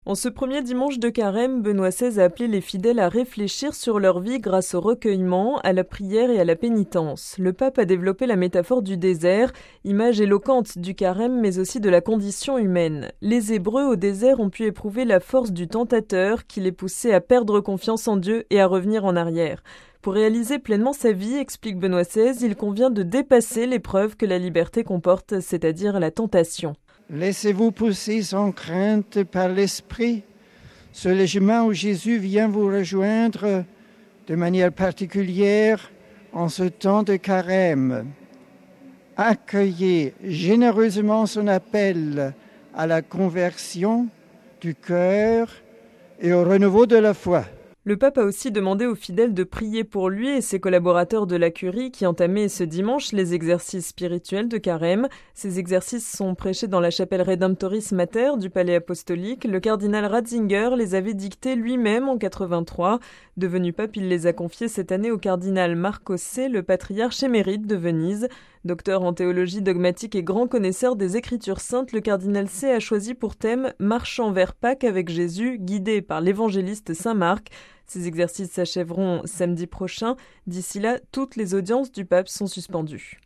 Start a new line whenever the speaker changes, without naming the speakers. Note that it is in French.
En ce premier dimanche de Carême, Benoît XVI a appelé les fidèles à réfléchir sur leur vie grâce au recueillement, à la prière et à la pénitence. Le pape a développé la métaphore du désert, image éloquente du Carême mais aussi de la condition humaine. Les Hébreux au désert ont pu éprouver la force du tentateur qui les poussait à perdre confiance en Dieu et à revenir en arrière. Pour réaliser pleinement sa vie, explique Benoît XVI, il convient de dépasser l'épreuve que la liberté comporte, c'est-à-dire la tentation.
Laissez-vous pousser sans crainte par l'Esprit sur le chemin où Jésus vient vous rejoindre de manière particulière en ce temps de Carême. Accueillez généreusement son appel à la conversion du cœur et au renouveau de la foi.
Le pape a aussi demandé aux fidèles de prier pour lui et ses collaborateurs de la curie qui entamaient ce dimanche les exercices spirituels de Carême. Ces exercices sont prêchés dans la chapelle Redemptoris Mater du palais apostolique. Le cardinal Ratzinger les avait dictés lui-même en 83. Devenu pape, il les a confiés cette année au cardinal Marco C, le patriarche émérite de Venise. Docteur en théologie dogmatique et grand connaisseur des Écritures saintes, le cardinal C a choisi pour thème « Marchant vers Pâques avec Jésus », guidé par l'évangéliste Saint Marc. Ces exercices s'achèveront samedi prochain. D'ici là, toutes les audiences du pape sont suspendues.